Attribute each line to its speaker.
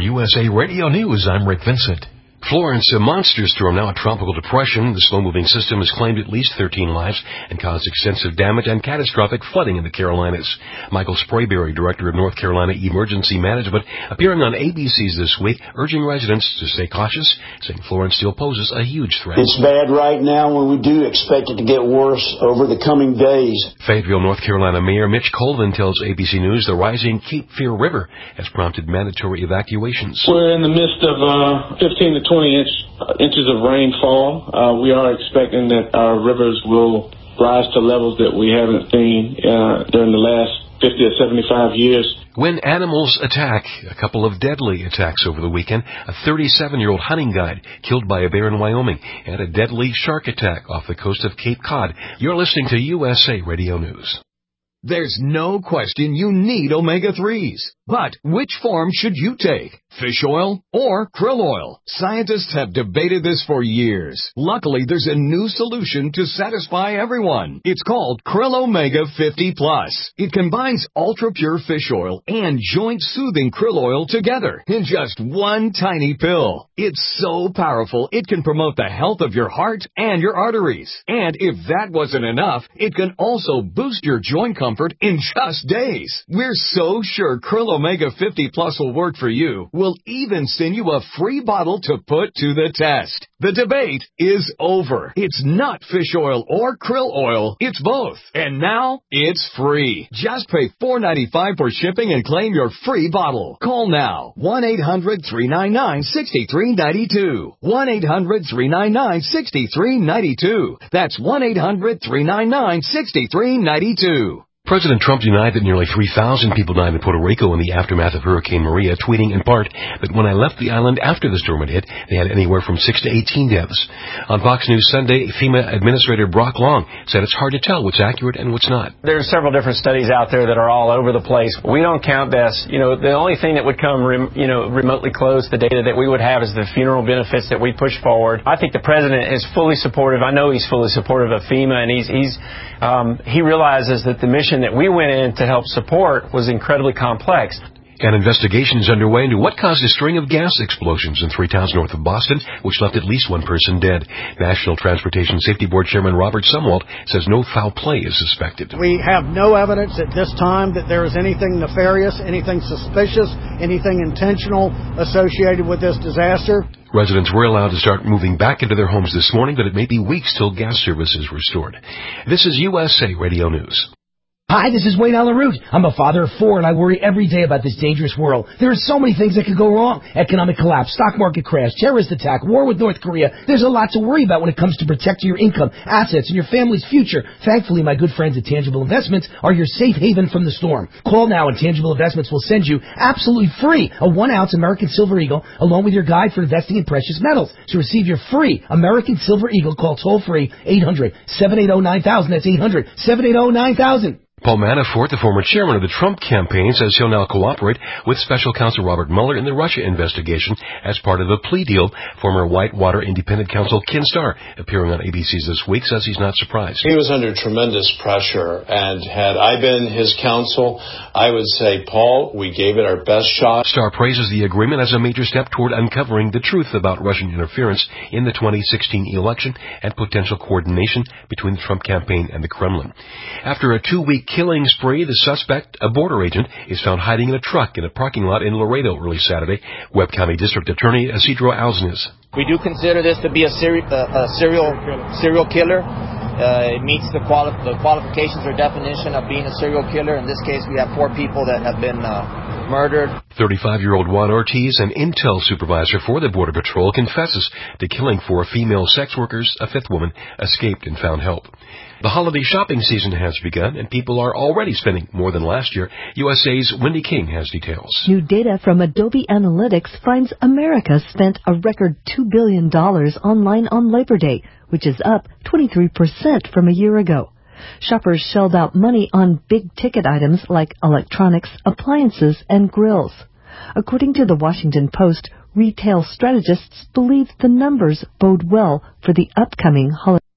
Speaker 1: USA Radio News, I'm Rick Vincent. Florence, a monster storm, now a tropical depression. The slow-moving system has claimed at least 13 lives and caused extensive damage and catastrophic flooding in the Carolinas. Michael Sprayberry, Director of North Carolina Emergency Management, appearing on ABC's This Week, urging residents to stay cautious, saying Florence still poses a huge threat.
Speaker 2: It's bad right now, and we do expect it to get worse over the coming days.
Speaker 1: Fayetteville, North Carolina Mayor Mitch Colvin tells ABC News the rising Cape Fear River has prompted mandatory evacuations.
Speaker 3: We're in the midst of 15 to 20 inches of rainfall. We are expecting that our rivers will rise to levels that we haven't seen during the last 50 or 75 years.
Speaker 1: When animals attack, a couple of deadly attacks over the weekend. A 37-year-old hunting guide killed by a bear in Wyoming, and a deadly shark attack off the coast of Cape Cod. You're listening to USA Radio News.
Speaker 4: There's no question you need omega-3s. But which form should you take? Fish oil or krill oil? Scientists have debated this for years. Luckily, there's a new solution to satisfy everyone. It's called Krill Omega 50 Plus. It combines ultra-pure fish oil and joint-soothing krill oil together in just one tiny pill. It's so powerful, it can promote the health of your heart and your arteries. And if that wasn't enough, it can also boost your joint comfort in just days. We're so sure Krill Omega 50 Plus will work for you. We'll even send you a free bottle to put to the test. The debate is over. It's not fish oil or krill oil. It's both. And now it's free. Just pay $4.95 for shipping and claim your free bottle. Call now. 1-800-399-6392. 1-800-399-6392. That's 1-800-399-6392.
Speaker 1: President Trump denied that nearly 3,000 people died in Puerto Rico in the aftermath of Hurricane Maria, tweeting in part that when I left the island after the storm had hit, they had anywhere from 6 to 18 deaths. On Fox News Sunday, FEMA Administrator Brock Long said it's hard to tell what's accurate and what's not.
Speaker 5: There's several different studies out there that are all over the place. We don't count deaths. The only thing that would come, remotely close to the data that we would have is the funeral benefits that we push forward. I think the president is fully supportive. I know he's fully supportive of FEMA, and he realizes that the mission that we went in to help support was incredibly complex.
Speaker 1: An investigation is underway into what caused a string of gas explosions in 3 towns north of Boston, which left at least one person dead. National Transportation Safety Board Chairman Robert Sumwalt says no foul play is suspected.
Speaker 6: We have no evidence at this time that there is anything nefarious, anything suspicious, anything intentional associated with this disaster.
Speaker 1: Residents were allowed to start moving back into their homes this morning, but it may be weeks till gas service is restored. This is USA Radio News.
Speaker 7: Hi, this is Wayne Allen Root. I'm a father of 4, and I worry every day about this dangerous world. There are so many things that could go wrong. Economic collapse, stock market crash, terrorist attack, war with North Korea. There's a lot to worry about when it comes to protecting your income, assets, and your family's future. Thankfully, my good friends at Tangible Investments are your safe haven from the storm. Call now, and Tangible Investments will send you absolutely free a 1-ounce American Silver Eagle along with your guide for investing in precious metals. To receive your free American Silver Eagle, call toll-free 800-780-9000. That's 800-780-9000.
Speaker 1: Paul Manafort, the former chairman of the Trump campaign, says he'll now cooperate with Special Counsel Robert Mueller in the Russia investigation as part of a plea deal. Former Whitewater Independent Counsel Ken Starr, appearing on ABC's This Week, says he's not surprised.
Speaker 8: He was under tremendous pressure, and had I been his counsel, I would say, Paul, we gave it our best shot.
Speaker 1: Starr praises the agreement as a major step toward uncovering the truth about Russian interference in the 2016 election and potential coordination between the Trump campaign and the Kremlin. After a 2-week killing spree, the suspect, a border agent, is found hiding in a truck in a parking lot in Laredo early Saturday. Webb County District Attorney Isidro Alznes.
Speaker 9: We do consider this to be a serial killer. It meets the qualifications or definition of being a serial killer. In this case, we have 4 people that have been murdered.
Speaker 1: 35-year-old Juan Ortiz, an intel supervisor for the Border Patrol, confesses to killing 4 female sex workers. A 5th woman escaped and found help. The holiday shopping season has begun, and people are already spending more than last year. USA's Wendy King has details.
Speaker 10: New data from Adobe Analytics finds America spent a record $2 billion online on Labor Day, which is up 23% from a year ago. Shoppers shelled out money on big-ticket items like electronics, appliances, and grills. According to the Washington Post, retail strategists believe the numbers bode well for the upcoming holiday.